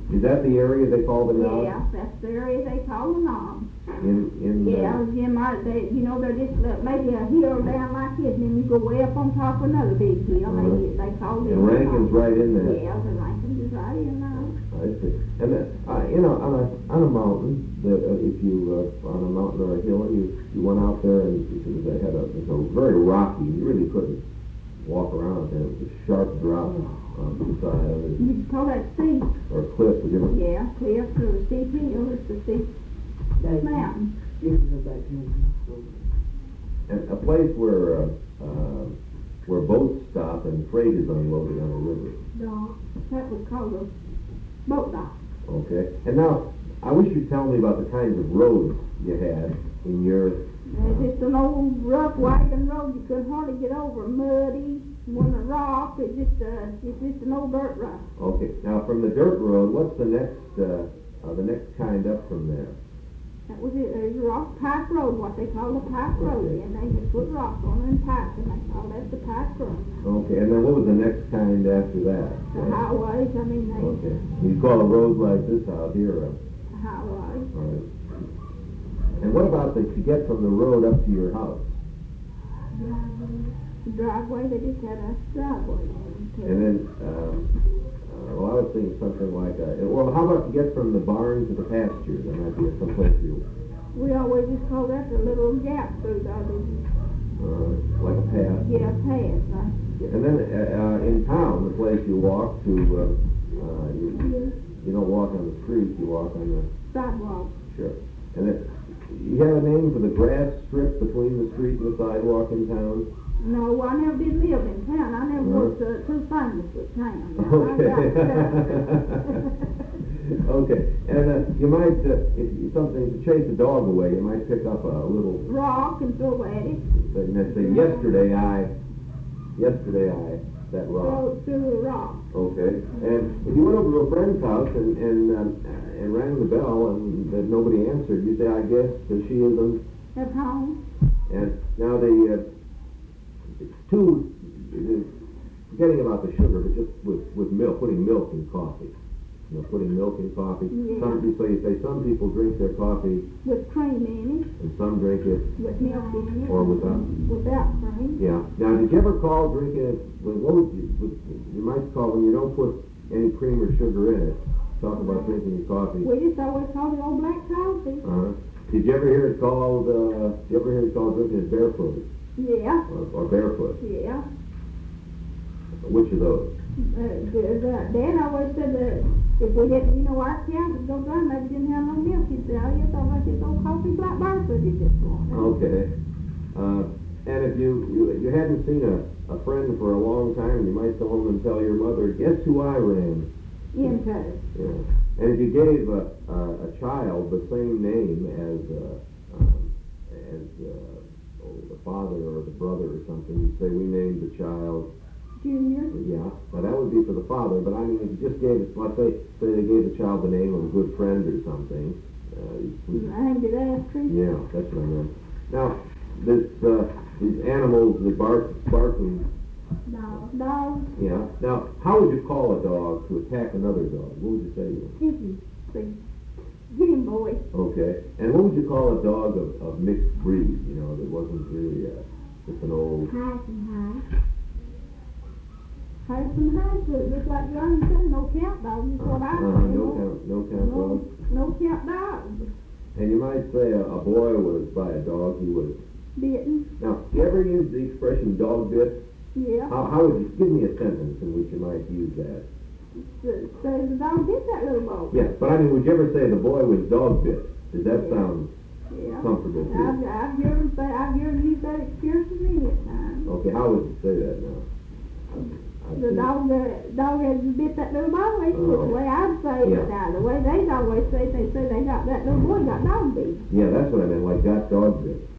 Is that the area they call the knob? Yeah, that's the area they call the knob. Yeah, Jim, they're just maybe a hill down like this, and then you go way up on top of another big hill. They call it. And Rankin's right in there. Yeah, the Rankin's is right in there. I see. And then, on a mountain, if you on a mountain or a hill, and you went out there and they had it was very rocky. You really couldn't walk around there. It was a sharp drop on the side of it. You call that steep? Or a cliff, would you? Yeah, cliff or a steep hill. It's a steep mountain. And a place where boats stop and freight is unloaded on a river. Dock. That was called a boat dock. Okay. And now, I wish you'd tell me about the kinds of roads you had in your... Just an old rough wagon road you couldn't hardly get over. Muddy, wasn't a rock. It's just an old dirt road. Okay. Now, from the dirt road, what's the next kind up from there? That was it. There's a rock pike road, what they call the pike road. And they just put rock on it and pipe, and they call that the pike road. Okay. And then what was the next kind after that? The highways, Okay. You call a road like this out here a highway. All right. And what about to get from the road up to your house? Driveway, they just had a driveway. And then, I was thinking something like, how about to get from the barn to the pasture? That might be someplace you... We always just call that the little gap through there. Like a path? Yeah, a path. Right? And then in town, the place you walk to, you don't walk on the street, you walk on the... Sidewalk. Sure. And then, you have a name for the grass strip between the street and the sidewalk in town? No, I never did live in town. I never was too famous with town. Okay. Okay. And you might, if something to chase a dog away, you might pick up a little rock and throw at it. And say, yesterday I, that rock. Through a rock. Okay. And if you went over to a friend's house and rang the bell and that nobody answered, you say, I guess she isn't at home. And now forgetting about the sugar, but just with milk, putting milk in coffee. Putting milk in coffee. Yeah. You say some people drink their coffee with cream in it. And some drink it with milk in it. Or without. Without cream. Yeah. Now, did you ever call drinking it? What would you might call when you don't put any cream or sugar in it? Talk about drinking your coffee. We just always call it old black coffee. Did you ever hear it called? Drinking it barefooted? Yeah. Or barefoot? Yeah. Which of those? Dad always said that if we didn't, our cows would go dry, maybe didn't have no milk. He said, oh, you thought about this old coffee black barefooted this morning. Okay. And if you hadn't seen a friend for a long time, you might go home and tell your mother, guess who I ran into? Yeah. And if you gave a child the same name as the father or the brother or something, you'd say, we named the child Junior. Yeah. Now that would be for the father, but I mean, if you just gave it, let's say they gave the child the name of a good friend or something. Named it after. Yeah, that's what I meant. Now, these animals that barking. Dog. Yeah. Now, how would you call a dog to attack another dog? What would you say to him? Get him, boy. Okay. And what would you call a dog of mixed breed? That wasn't really just an old. High and high. High and high, just like Johnny said, no count dog. That's what I say. No count dog. No count dog. And you might say a boy was by a dog he was bitten. Now, you ever use the expression dog bit? Yeah. How would you give me a sentence in which you might use that? Say the dog bit that little boy. Yes, but I mean, would you ever say the boy was dog bit? Does that sound comfortable to you? I've heard him use that expression many times. Okay, how would you say that now? The dog had bit that little boy. The way I'd say it now. The way they always say, they got that little boy got dog bit. Yeah, that's what I meant, like got dog bit.